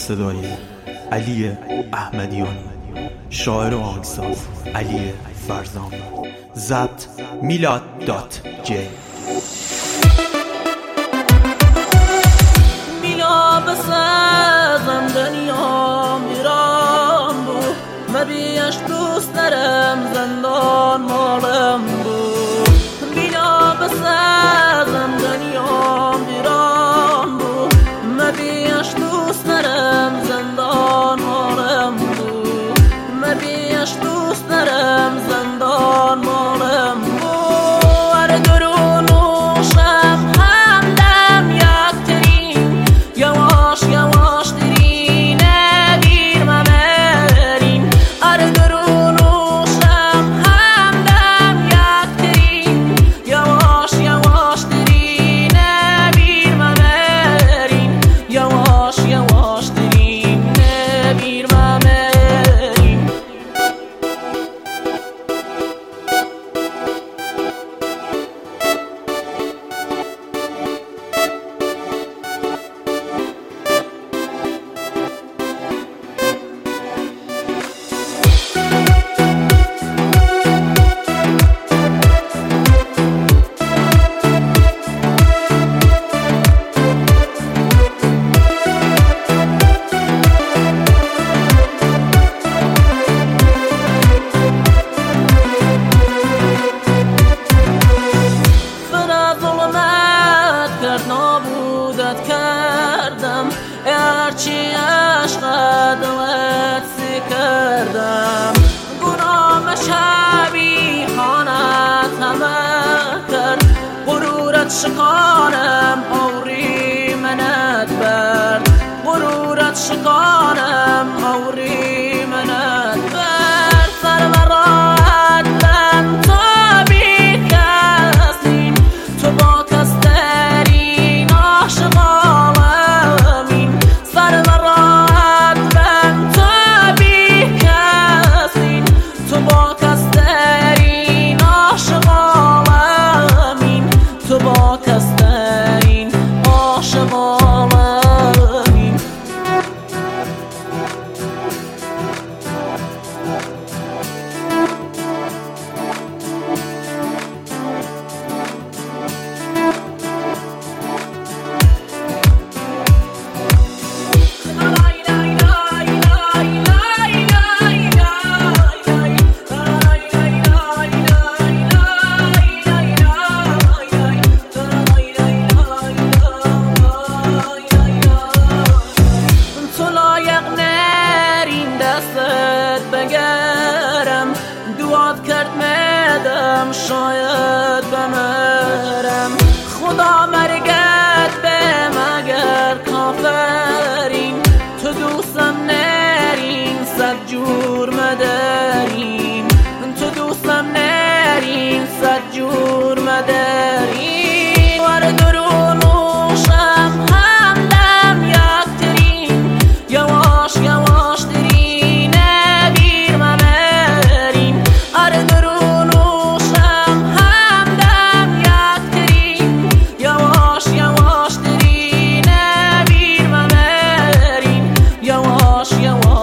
صدای علی احمدیانی، شاعر و آهنگساز علی فرزان، ضبط میلاد.j. میلا بسازم دنیا میرم بو مبیش دوست نرم زندان مالم بو میلا بسازم دنیا میرم بو مبیش دوست نرم زندان مالم بو مبیش دوست نرم زندان مالم بو ار درونوشم همدم یکترین یواش یواش ترین نگیر ممرین ار درونوشم همدم یکترین یواش یواش ترین نگیر ممرین یواش یواش ترین نگیر ممرین نابودت کردم هرچی عشق دلت سی کردم گناه شبیهانت همه کرد غرورت شکانم آوری منت برد غرورت شکانم آوری منت برد سرورات لن تو بی کسین تو با کس کسترین عاشق عالمین بگرم دوات کرد میدم شاید بمرم خدا مرگت به مگر کافرین تو دوستم نرین صد جور مدرین تو دوستم نرین صد جور مدرین ور درونوشم همدم یکترین یواش یواش ترین یواش